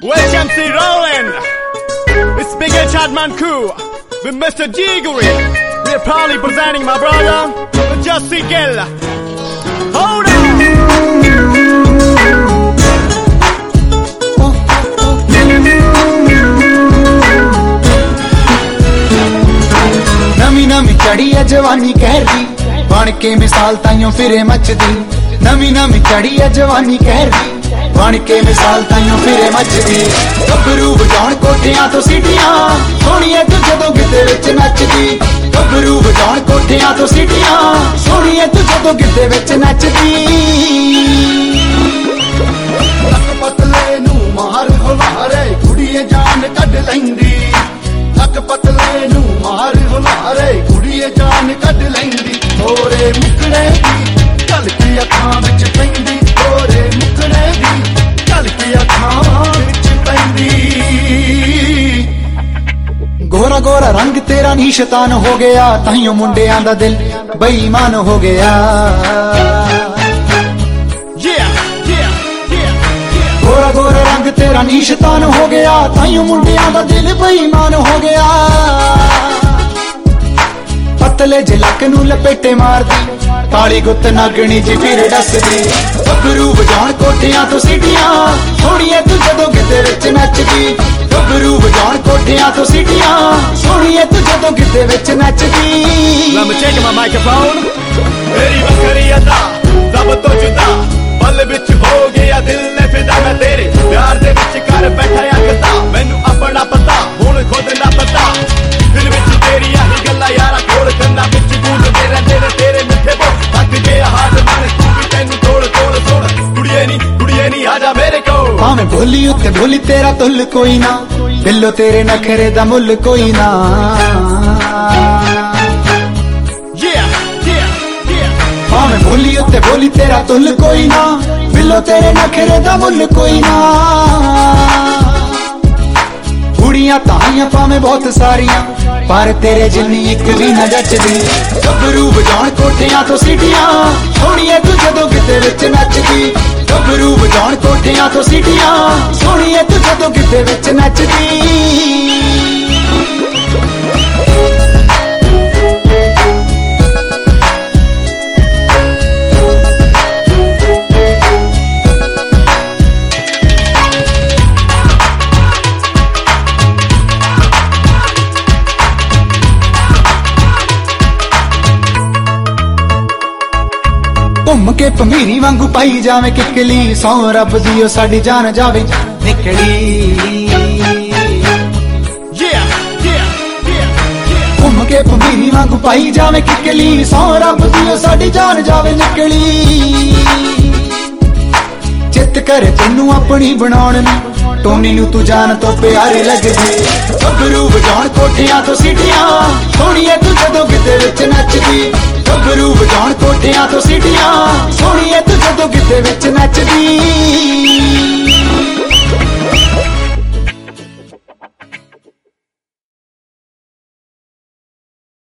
Where's MC Roland? It's Big H Adman Crew with Mr. Jiggery. We're proudly presenting my brother, Jussie Gill. Hold on! नमी नमी चढ़ी है जवानी कहरी बन के मिसाल ताइयों फिरे मचदी नमी नमी चढ़ी है जवानी कहरी बन के मिसाल ताइयों फिरे मचदी गभरू वजाउण कोठियां तो सीटियां सोहणीए तू जदों गिद्दे विच नचदी गभरू वजाउण कोठियां तो सीटियां सोहणीए तू जदों गिद्दे विच नचदी लक पतले नू मार हुलारे कुड़ीए जान कढ लैंदी लक पतले नू मार हुलारे कुड़ीए जान कढ लैंदी थोड़े मुकड़े दी झलकी अखां विच पैंदी थोड़े मुकड़े दी झलकी अखां विच पैंदी गोरा गोरा रंग तेरा नी शैतान हो गया ताइयों मुंडियां दा दिल बेईमान हो गया गोरा गोरा रंग तेरा नी शैतान हो गया ताइयों मुंडियां दा दिल बेईमान हो गया पतले जे लक नू लपेटे मारदी काली गुत्त नागणी जी फिर डसदी गभरू वजाउण कोठियां तो सीटियां सोहणीए तू जदों गिद्दे विच नचदी गभरू वजाउण कोठियां तो सीटियां सोहणीए तू जदों गिद्दे विच नचदी Let me take my microphone. मेरी बकरी अदा सब तो जुदा पल विच हो गया दिल ने फिदा मैं तेरे प्यार दे विच कर बैठा अगदा मैनू अपना पता हुण खुद ना पता दिल विच तेरी आही गल्लां यारा कोल करना विच गूंजदे रहिंदे ने तेरे मिठे बोल थक गया हाथ मन तू भी तैनू तोड़ तोड़ तोड़ कुड़िए नी आजा मेरे कोल भावें बोली उत्ते बोली तेरा तुल कोई ना दिलों तेरे नखरे दा मुल कोई ना भावें बोली उत्ते बोली तेरा तुल कोई ना दिलों तेरे नखरे दा मुल कोई ना कुड़ियां ताइयां भावें बहुत सारियां पर तेरे जिन्नी एक भी न जचदी गभरू वजाउण कोठियां तो सीटियां सोहणीए तू जदों गिद्दे विच नचदी गभरू वजाउण कोठियां तो सीटियां सोहणीए तू जदों गिद्दे विच नचदी घुम के भमीरी वांगू पाई जावे किकली सौ रब दियो साडी जान जावे निकली घुम के भमीरी वांगू पाई जावे किकली सौ रब दियो साडी जान जावे निकली चित करे तैनू अपनी बनाउण नू टोनी नू तू जान तो प्यारी लगदी गभरू वजाउण कोठियां तो सीटियां सोहणीए तू जदों गिद्दे विच नचदी गभरू वजाउण कोठियां तो सीटियां सोहणीए तू